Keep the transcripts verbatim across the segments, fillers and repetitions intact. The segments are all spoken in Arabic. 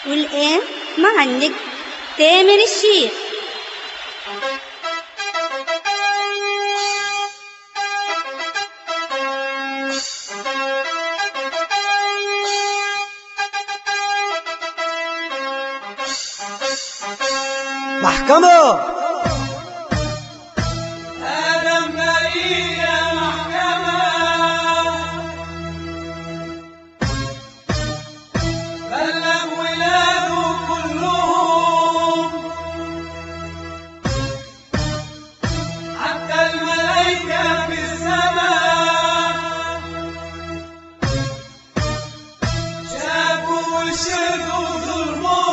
والآن مع النجم تامر الشيخ. محكمة آدم بريء يا محكمة، بلغ ولاده كلهم، حتى الملائكة في السماء شافوا وشهدوا ظلمهم.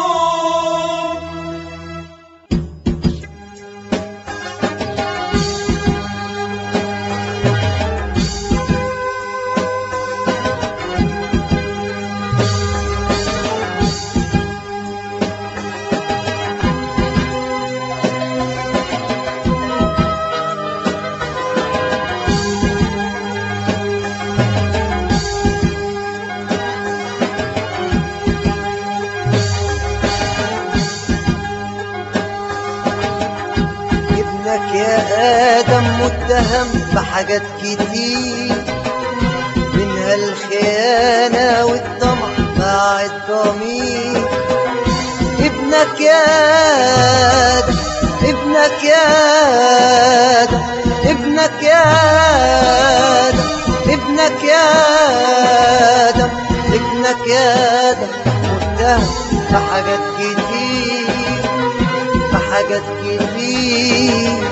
ابنك يا آدم متهم بحاجات كتير، منها الخيانة والطمع مع الضمير. ابنك يا آدم ابنك يا آدم ابنك يا آدم ابنك يا آدم ابنك يا آدم متهم بحاجات كتير بحاجات كتير.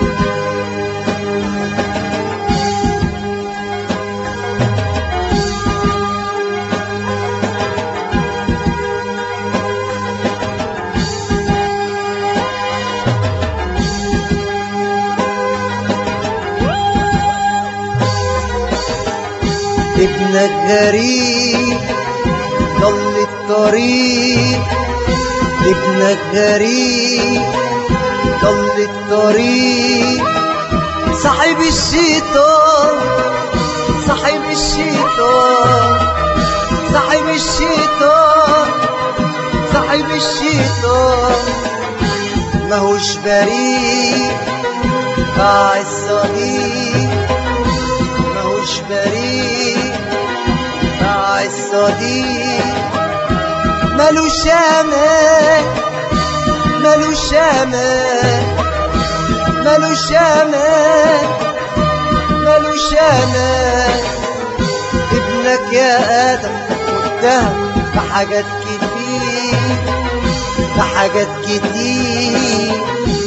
ابنك غريب ضل الطريق، ابنك غريب ضل الطريق. صاحب الشيطان صاحب الشيطان صاحب الشيطان صاحب الشيطان ماهوش بريء باع الصديق، ماهوش بريء باع الصديق. مالوش امان مالوش امان مالوش امان مالوش امان. ابنك يا آدم متهم بحاجات كتير بحاجات كتير.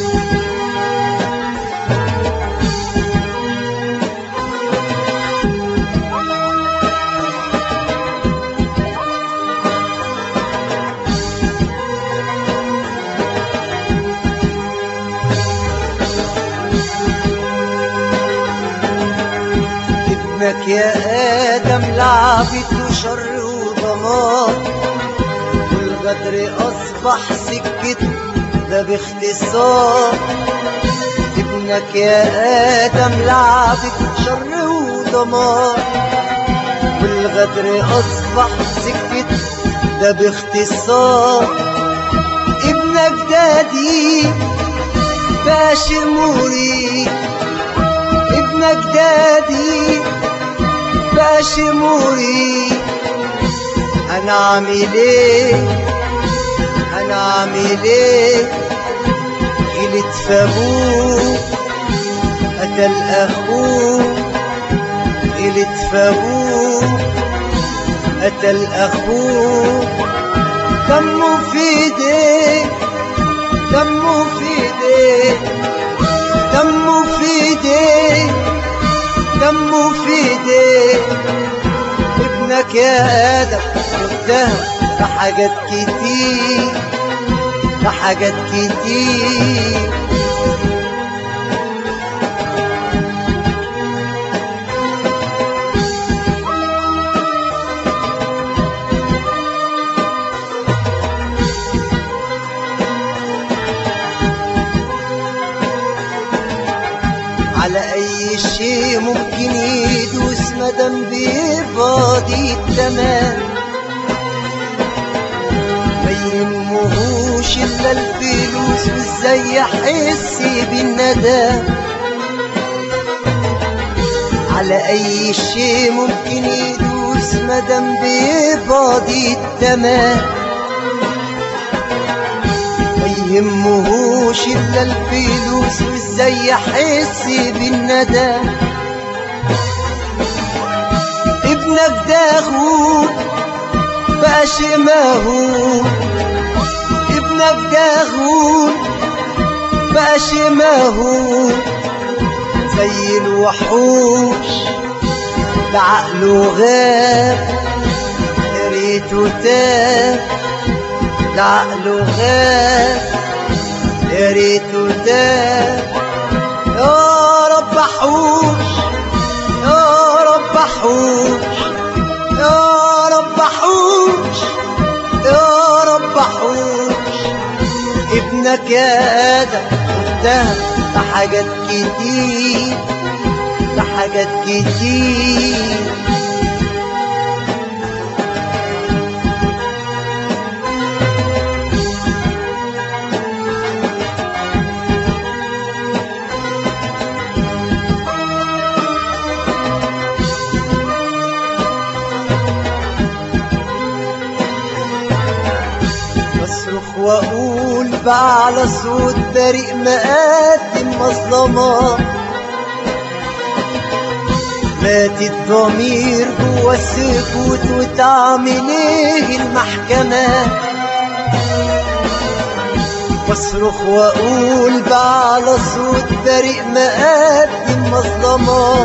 ابنك يا آدم لعبته شر وضمان، والغدر أصبح سكته ده باختصار. ابنك يا آدم لعبته شر وضمان، والغدر أصبح سكته ده باختصار. ابنك ده دي باشر مريد، ابنك دادي باشر مريد. انا عامل ايه انا عامل ايه غلط في ابوه قتل اخوه، غلط في ابوه قتل اخوه. دمه في ايديه دمه في ايديه دمه في ايديه دمه في ايديه. ابنك يا آدم متهم بحاجات كتير بحاجات كتير. على اي شيء ممكن يدوس مدام بيفاضي التمام، ما يهمهوش الا الفلوس وازاي يحس بالندم على اي شيء ممكن يدوس مادام بيفاضي التمام ما يهمهوش الا الفلوس وازاي يحس بالندم ابنك ده اخوك بقى شيء مهول ابنك ده اخوك بقى شيء مهول زي الوحوش ده عقله غاب يا ريته تاب ده عقله غاب يا ريته تاب يا رب حوش يا رب حوش يا رب حوش يا رب حوش ابنك يا آدم قدام ده حاجات كتير ده حاجات كتير بصرخ واقول بأعلى صوت بريء مقدم مظلمة مات الضمير جوا السكوت وتعمل ايه المحكمة بصرخ واقول بأعلى صوت بريء مقدم مظلمة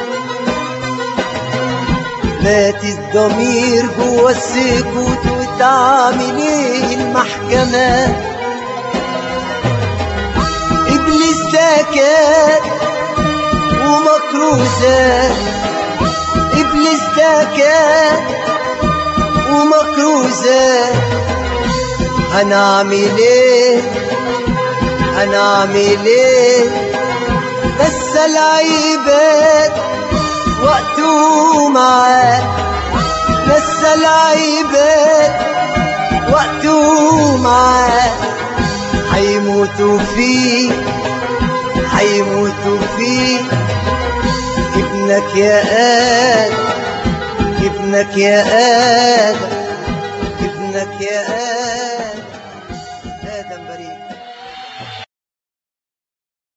مات الضمير جوا السكوت وتعمل ايه المحكمة ابليس ده كان ومكروزة ابليس ده كان ومكروزة هنعمل ايه هنعمل ايه بس العباد وقته معاه بس العباد وقته معاه حيموتوا فيه حيموتوا فيه ابنك يا آدم ابنك يا آدم